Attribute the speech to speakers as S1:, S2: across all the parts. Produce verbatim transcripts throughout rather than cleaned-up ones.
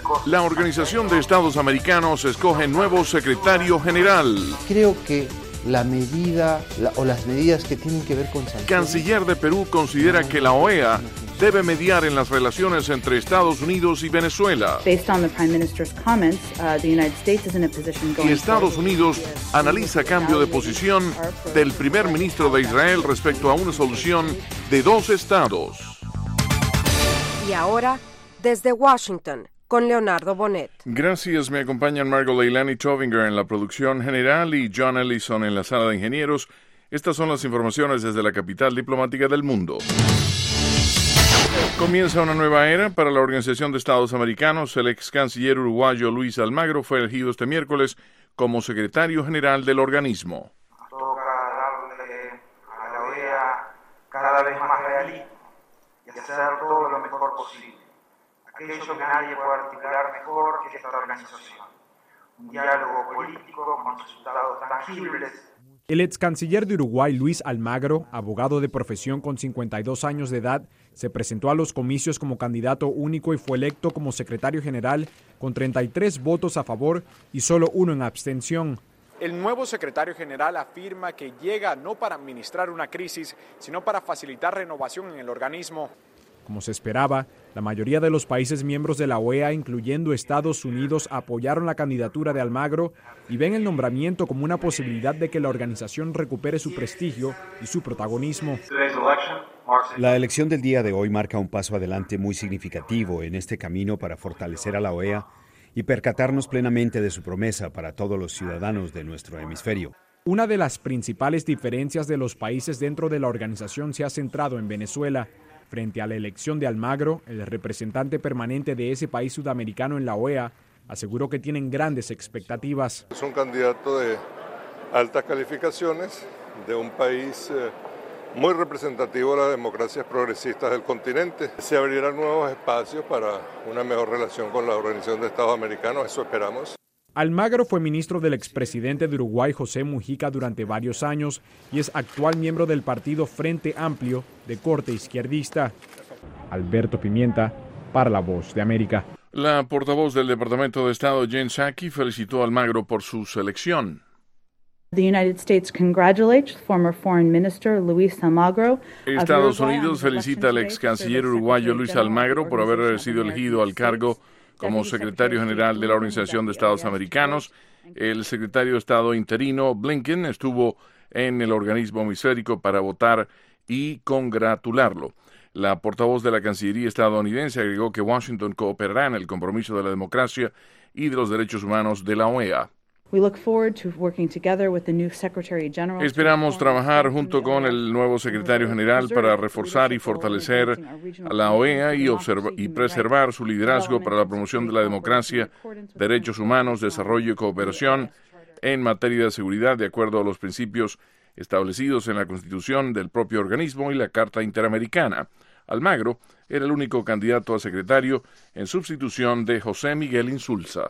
S1: La Organización de Estados Americanos escoge nuevo secretario general.
S2: Creo que la medida la, o las medidas que tienen que ver con sanciones.
S1: Canciller de Perú considera que la O E A debe mediar en las relaciones entre Estados Unidos y Venezuela. Y Estados Unidos analiza cambio de posición del primer ministro de Israel respecto a una solución de dos estados.
S3: Y ahora, desde Washington, con Leonardo Bonet.
S1: Gracias, me acompañan Margot Leilani Tovinger en la producción general y John Ellison en la sala de ingenieros. Estas son las informaciones desde la capital diplomática del mundo. Comienza una nueva era para la Organización de Estados Americanos. El ex canciller uruguayo Luis Almagro fue elegido este miércoles como secretario general del organismo.
S4: Nos toca darle a la O E A cada vez más realismo y hacer todo lo mejor posible. Aquello que nadie puede articular mejor que esta organización. Un diálogo político con resultados tangibles.
S5: El ex canciller de Uruguay, Luis Almagro, abogado de profesión con cincuenta y dos años de edad, se presentó a los comicios como candidato único y fue electo como secretario general con treinta y tres votos a favor y solo uno en abstención.
S6: El nuevo secretario general afirma que llega no para administrar una crisis, sino para facilitar renovación en el organismo.
S5: Como se esperaba, la mayoría de los países miembros de la O E A, incluyendo Estados Unidos, apoyaron la candidatura de Almagro y ven el nombramiento como una posibilidad de que la organización recupere su prestigio y su protagonismo.
S7: La elección del día de hoy marca un paso adelante muy significativo en este camino para fortalecer a la O E A y percatarnos plenamente de su promesa para todos los ciudadanos de nuestro hemisferio.
S5: Una de las principales diferencias de los países dentro de la organización se ha centrado en Venezuela. Frente a la elección de Almagro, el representante permanente de ese país sudamericano en la O E A aseguró que tienen grandes expectativas.
S8: Es un candidato de altas calificaciones, de un país eh, muy representativo de las democracias progresistas del continente. Se abrirán nuevos espacios para una mejor relación con la Organización de Estados Americanos, eso esperamos.
S5: Almagro fue ministro del expresidente de Uruguay, José Mujica, durante varios años y es actual miembro del partido Frente Amplio de corte izquierdista. Alberto Pimienta, para La Voz de América.
S1: La portavoz del Departamento de Estado, Jen Psaki, felicitó a Almagro por su selección.
S9: The United States congratulates former Foreign Minister Luis Almagro.
S1: Estados Unidos felicita al ex canciller uruguayo Luis Almagro por haber sido elegido al cargo como secretario general de la Organización de Estados Americanos. El secretario de Estado interino, Blinken, estuvo en el organismo hemisférico para votar y congratularlo. La portavoz de la Cancillería estadounidense agregó que Washington cooperará en el compromiso de la democracia y de los derechos humanos de la O E A. Esperamos trabajar junto con el nuevo secretario general para reforzar y fortalecer a la O E A y, observa, y preservar su liderazgo para la promoción de la democracia, derechos humanos, desarrollo y cooperación en materia de seguridad de acuerdo a los principios establecidos en la Constitución del propio organismo y la Carta Interamericana. Almagro era el único candidato a secretario en sustitución de José Miguel Insulza.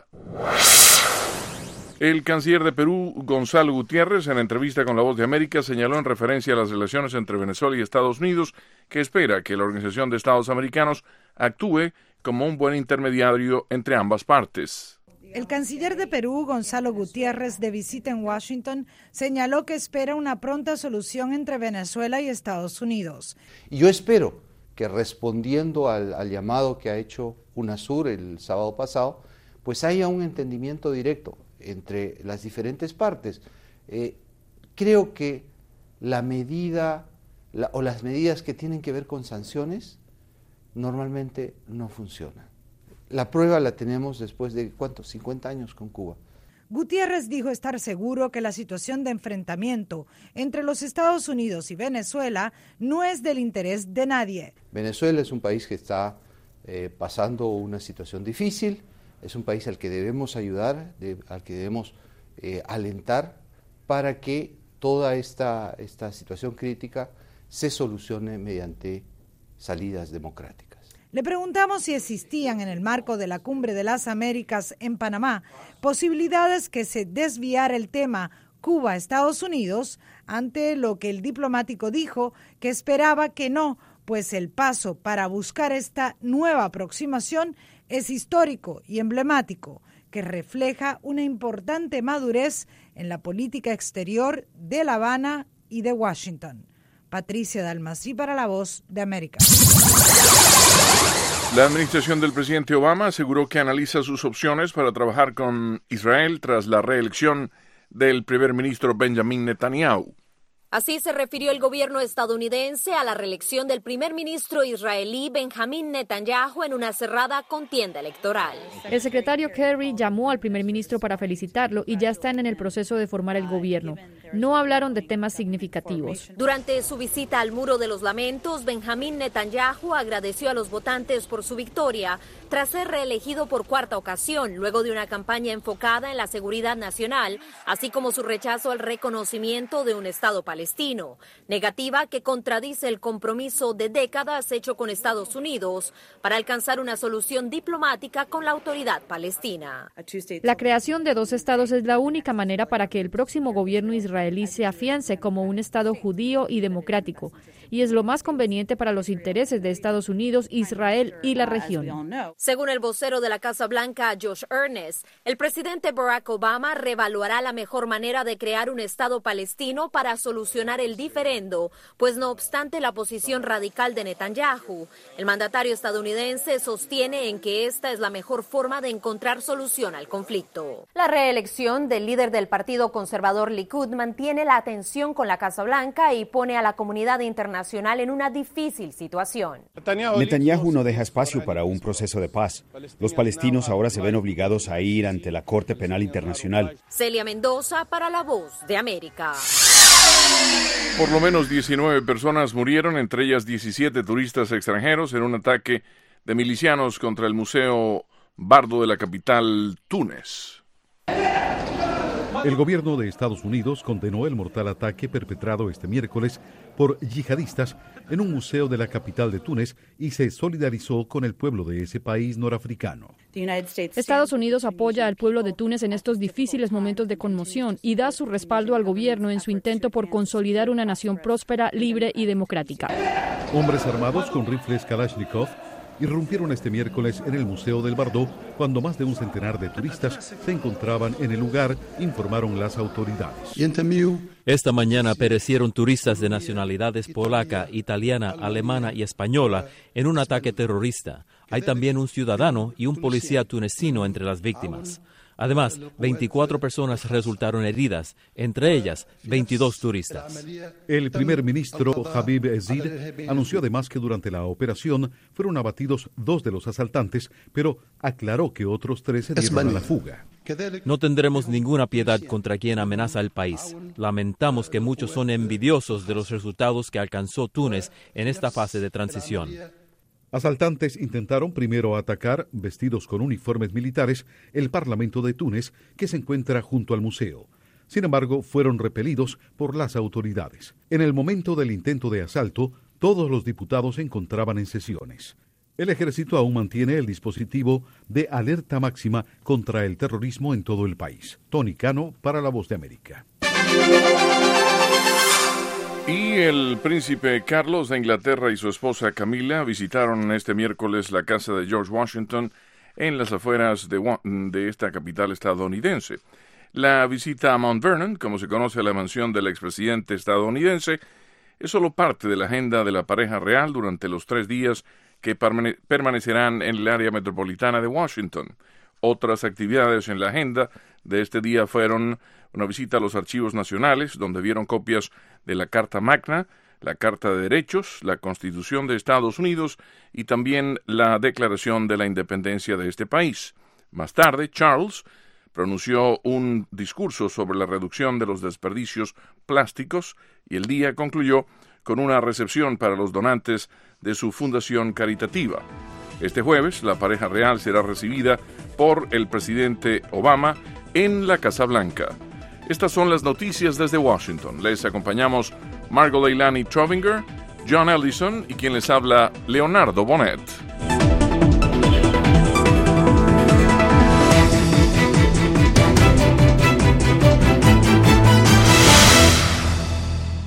S1: El canciller de Perú, Gonzalo Gutiérrez, en entrevista con La Voz de América, señaló en referencia a las relaciones entre Venezuela y Estados Unidos que espera que la Organización de Estados Americanos actúe como un buen intermediario entre ambas partes.
S10: El canciller de Perú, Gonzalo Gutiérrez, de visita en Washington, señaló que espera una pronta solución entre Venezuela y Estados Unidos.
S2: Yo espero que respondiendo al, al llamado que ha hecho UNASUR el sábado pasado, pues haya un entendimiento directo entre las diferentes partes. Eh, creo que la medida la, o las medidas que tienen que ver con sanciones normalmente no funcionan. La prueba la tenemos después de, ¿cuántos? cincuenta años con Cuba.
S10: Gutiérrez dijo estar seguro que la situación de enfrentamiento entre los Estados Unidos y Venezuela no es del interés de nadie.
S2: Venezuela es un país que está eh, pasando una situación difícil, es un país al que debemos ayudar, de, al que debemos eh, alentar para que toda esta, esta situación crítica se solucione mediante salidas democráticas.
S10: Le preguntamos si existían en el marco de la Cumbre de las Américas en Panamá posibilidades que se desviara el tema Cuba-Estados Unidos, ante lo que el diplomático dijo que esperaba que no, pues el paso para buscar esta nueva aproximación es histórico y emblemático, que refleja una importante madurez en la política exterior de La Habana y de Washington. Patricia Dalmasí para La Voz de América.
S1: La administración del presidente Obama aseguró que analiza sus opciones para trabajar con Israel tras la reelección del primer ministro Benjamin Netanyahu.
S11: Así se refirió el gobierno estadounidense a la reelección del primer ministro israelí Benjamin Netanyahu en una cerrada contienda electoral.
S12: El secretario Kerry llamó al primer ministro para felicitarlo y ya están en el proceso de formar el gobierno. No hablaron de temas significativos.
S11: Durante su visita al Muro de los Lamentos, Benjamin Netanyahu agradeció a los votantes por su victoria tras ser reelegido por cuarta ocasión, luego de una campaña enfocada en la seguridad nacional, así como su rechazo al reconocimiento de un Estado palestino, negativa que contradice el compromiso de décadas hecho con Estados Unidos para alcanzar una solución diplomática con la autoridad palestina.
S12: La creación de dos estados es la única manera para que el próximo gobierno israelí se afiance como un Estado judío y democrático, y es lo más conveniente para los intereses de Estados Unidos, Israel y la región.
S11: Según el vocero de la Casa Blanca, Josh Earnest, el presidente Barack Obama reevaluará la mejor manera de crear un Estado palestino para solucionar el diferendo, pues no obstante la posición radical de Netanyahu, el mandatario estadounidense sostiene en que esta es la mejor forma de encontrar solución al conflicto. La reelección del líder del Partido Conservador Likud mantiene la atención con la Casa Blanca y pone a la comunidad internacional en una difícil situación.
S7: Netanyahu no deja espacio para un proceso de paz. Los palestinos ahora se ven obligados a ir ante la Corte Penal Internacional.
S11: Celia Mendoza para La Voz de América.
S1: Por lo menos diecinueve personas murieron, entre ellas diecisiete turistas extranjeros, en un ataque de milicianos contra el Museo Bardo de la capital, Túnez.
S13: El gobierno de Estados Unidos condenó el mortal ataque perpetrado este miércoles por yihadistas en un museo de la capital de Túnez y se solidarizó con el pueblo de ese país norafricano.
S12: Estados Unidos apoya al pueblo de Túnez en estos difíciles momentos de conmoción y da su respaldo al gobierno en su intento por consolidar una nación próspera, libre y democrática.
S13: Hombres armados con rifles Kalashnikov irrumpieron este miércoles en el Museo del Bardo cuando más de un centenar de turistas se encontraban en el lugar, informaron las autoridades.
S14: Esta mañana perecieron turistas de nacionalidades polaca, italiana, alemana y española en un ataque terrorista. Hay también un ciudadano y un policía tunecino entre las víctimas. Además, veinticuatro personas resultaron heridas, entre ellas veintidós turistas.
S13: El primer ministro Habib Ezzid anunció además que durante la operación fueron abatidos dos de los asaltantes, pero aclaró que otros tres se dieron a la fuga.
S14: No tendremos ninguna piedad contra quien amenaza el país. Lamentamos que muchos son envidiosos de los resultados que alcanzó Túnez en esta fase de transición.
S13: Asaltantes intentaron primero atacar, vestidos con uniformes militares, el Parlamento de Túnez, que se encuentra junto al museo. Sin embargo, fueron repelidos por las autoridades. En el momento del intento de asalto, todos los diputados se encontraban en sesiones. El ejército aún mantiene el dispositivo de alerta máxima contra el terrorismo en todo el país. Tony Cano para La Voz de América.
S1: Y el príncipe Carlos de Inglaterra y su esposa Camila visitaron este miércoles la casa de George Washington en las afueras de, de esta capital estadounidense. La visita a Mount Vernon, como se conoce a la mansión del expresidente estadounidense, es solo parte de la agenda de la pareja real durante los tres días que permane- permanecerán en el área metropolitana de Washington. Otras actividades en la agenda de este día fueron una visita a los archivos nacionales, donde vieron copias de la Carta Magna, la Carta de Derechos, la Constitución de Estados Unidos y también la Declaración de la Independencia de este país. Más tarde, Charles pronunció un discurso sobre la reducción de los desperdicios plásticos y el día concluyó con una recepción para los donantes de su fundación caritativa. Este jueves, la pareja real será recibida por el presidente Obama en la Casa Blanca. Estas son las noticias desde Washington. Les acompañamos Margot Leilani Trovinger, John Ellison y quien les habla, Leonardo Bonet.